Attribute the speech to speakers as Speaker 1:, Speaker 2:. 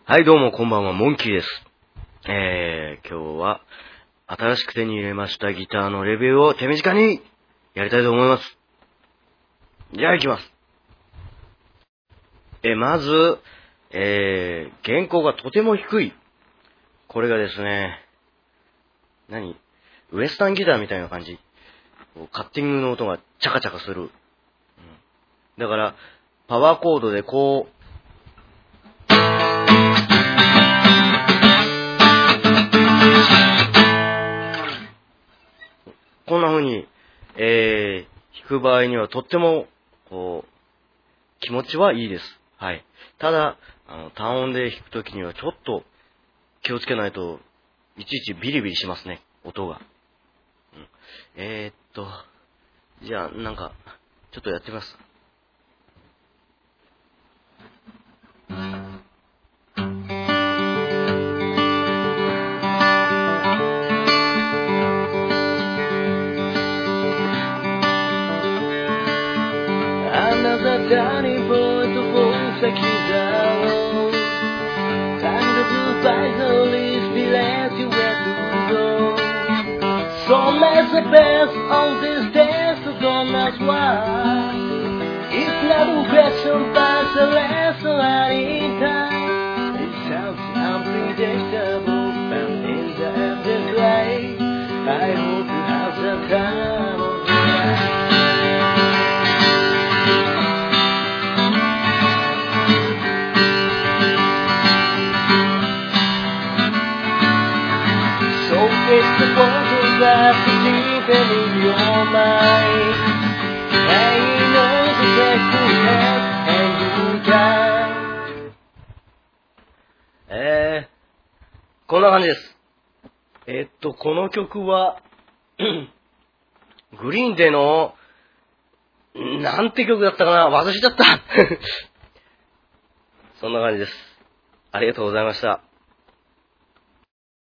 Speaker 1: はい、どうもこんばんは、モンキーです。今日は新しく手に入れましたギターのレビューを手短にやりたいと思います。じゃあ行きます。まず、原稿がとても低い。これがですね、ウエスタンギターみたいな感じ。カッティングの音がチャカチャカする。だから、パワーコードでこう、こんな風に、弾く場合にはとっても、気持ちはいいです。はい。ただ、単音で弾くときにはちょっと気をつけないと、いちいちビリビリしますね、音が。じゃあ、ちょっとやってみます。ターニングポイントを先だろう Time to goodbye, so leave me let you where to go So let's the best of this day, so don't ask why It's not a question, but the lesson anytime It sounds unpredictable, but in the end it's right I hope you have the time of your life It's the photograph deep in your mind Hanging on the back of your head and you can こんな感じです。この曲はグリーンデーのなんて曲だったかな忘れちゃったそんな感じです。ありがとうございました。